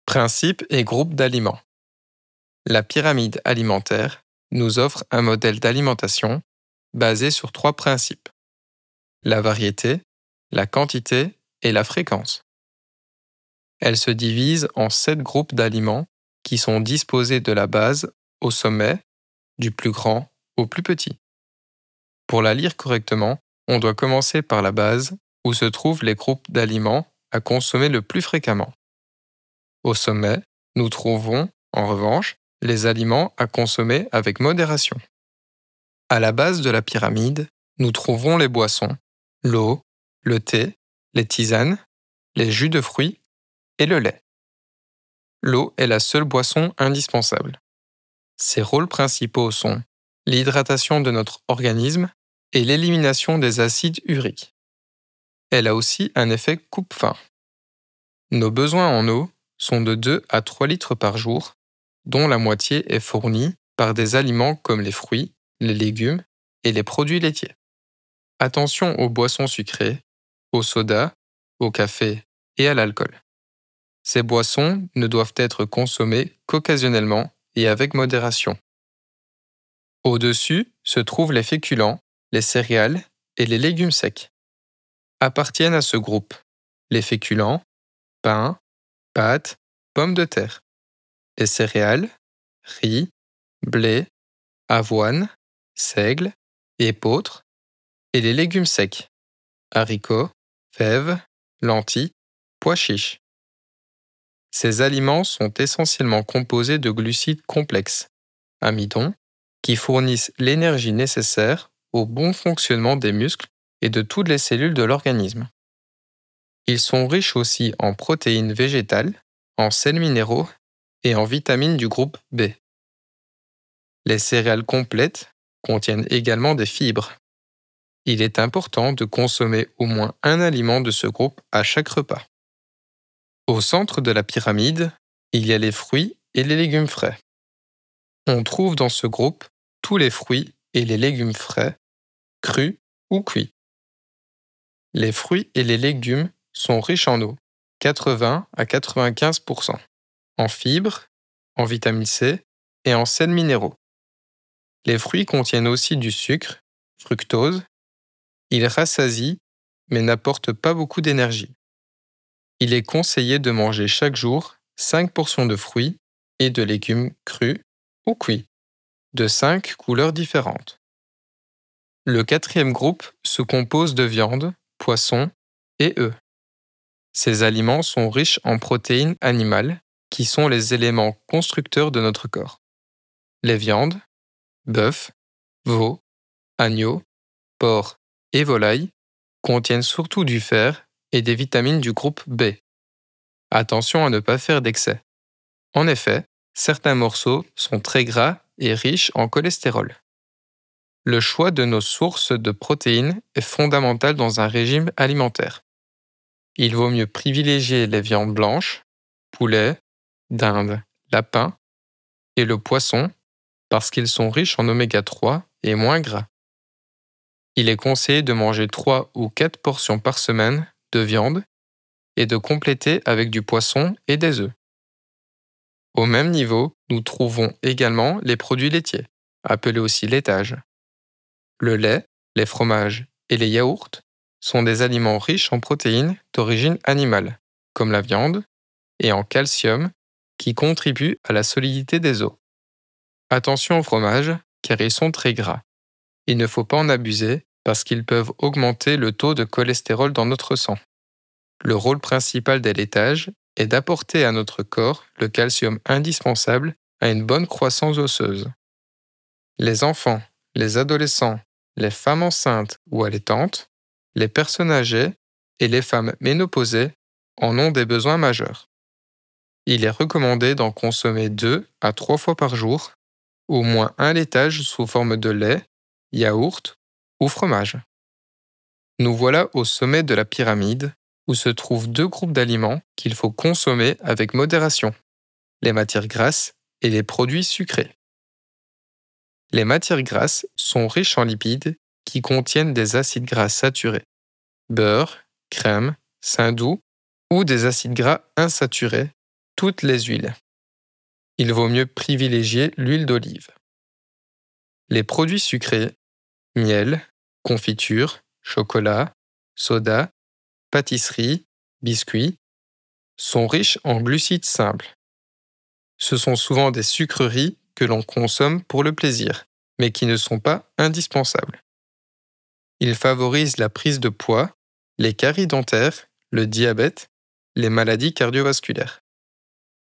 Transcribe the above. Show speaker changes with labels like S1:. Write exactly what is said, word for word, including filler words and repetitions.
S1: Principes et groupes d'aliments. La pyramide alimentaire nous offre un modèle d'alimentation basé sur trois principes: la variété, la quantité et la fréquence. Elle se divise en sept groupes d'aliments qui sont disposés de la base au sommet, du plus grand au plus petit. Pour la lire correctement, on doit commencer par la base où se trouvent les groupes d'aliments à consommer le plus fréquemment. Au sommet, nous trouvons, en revanche, les aliments à consommer avec modération. À la base de la pyramide, nous trouverons les boissons, l'eau, le thé, les tisanes, les jus de fruits et le lait. L'eau est la seule boisson indispensable. Ses rôles principaux sont l'hydratation de notre organisme et l'élimination des acides uriques. Elle a aussi un effet coupe-faim. Nos besoins en eau sont de deux à trois litres par jour, dont la moitié est fournie par des aliments comme les fruits, les légumes et les produits laitiers. Attention aux boissons sucrées, au soda, au café et à l'alcool. Ces boissons ne doivent être consommées qu'occasionnellement et avec modération. Au-dessus se trouvent les féculents, les céréales et les légumes secs. Appartiennent à ce groupe les féculents, pain, pâtes, pommes de terre. Les céréales, riz, blé, avoine, seigle, épeautre, et les légumes secs, haricots, fèves, lentilles, pois chiches. Ces aliments sont essentiellement composés de glucides complexes, amidon, qui fournissent l'énergie nécessaire au bon fonctionnement des muscles et de toutes les cellules de l'organisme. Ils sont riches aussi en protéines végétales, en sels minéraux et en vitamines du groupe B. Les céréales complètes contiennent également des fibres. Il est important de consommer au moins un aliment de ce groupe à chaque repas. Au centre de la pyramide, il y a les fruits et les légumes frais. On trouve dans ce groupe tous les fruits et les légumes frais, crus ou cuits. Les fruits et les légumes sont riches en eau, quatre-vingts à quatre-vingt-quinze pour cent, en fibres, en vitamine C et en sels minéraux. Les fruits contiennent aussi du sucre, fructose. Ils rassasient, mais n'apportent pas beaucoup d'énergie. Il est conseillé de manger chaque jour cinq portions de fruits et de légumes crus ou cuits, de cinq couleurs différentes. Le quatrième groupe se compose de viande, poissons et œufs. Ces aliments sont riches en protéines animales, qui sont les éléments constructeurs de notre corps. Les viandes, bœuf, veau, agneau, porc et volaille, contiennent surtout du fer et des vitamines du groupe B. Attention à ne pas faire d'excès. En effet, certains morceaux sont très gras et riches en cholestérol. Le choix de nos sources de protéines est fondamental dans un régime alimentaire. Il vaut mieux privilégier les viandes blanches, poulet, dinde, lapin et le poisson parce qu'ils sont riches en oméga trois et moins gras. Il est conseillé de manger trois ou quatre portions par semaine de viande et de compléter avec du poisson et des œufs. Au même niveau, nous trouvons également les produits laitiers, appelés aussi laitages. Le lait, les fromages et les yaourts sont des aliments riches en protéines d'origine animale, comme la viande, et en calcium, qui contribuent à la solidité des os. Attention aux fromages, car ils sont très gras. Il ne faut pas en abuser parce qu'ils peuvent augmenter le taux de cholestérol dans notre sang. Le rôle principal des laitages est d'apporter à notre corps le calcium indispensable à une bonne croissance osseuse. Les enfants, les adolescents, les femmes enceintes ou allaitantes, les personnes âgées et les femmes ménopausées en ont des besoins majeurs. Il est recommandé d'en consommer deux à trois fois par jour, au moins un laitage sous forme de lait, yaourt ou fromage. Nous voilà au sommet de la pyramide où se trouvent deux groupes d'aliments qu'il faut consommer avec modération, les matières grasses et les produits sucrés. Les matières grasses sont riches en lipides qui contiennent des acides gras saturés, beurre, crème, sein doux ou des acides gras insaturés toutes les huiles. Il vaut mieux privilégier l'huile d'olive. Les produits sucrés, miel, confiture, chocolat, soda, pâtisserie, biscuits, sont riches en glucides simples. Ce sont souvent des sucreries que l'on consomme pour le plaisir, mais qui ne sont pas indispensables. Ils favorisent la prise de poids, les caries dentaires, le diabète, les maladies cardiovasculaires.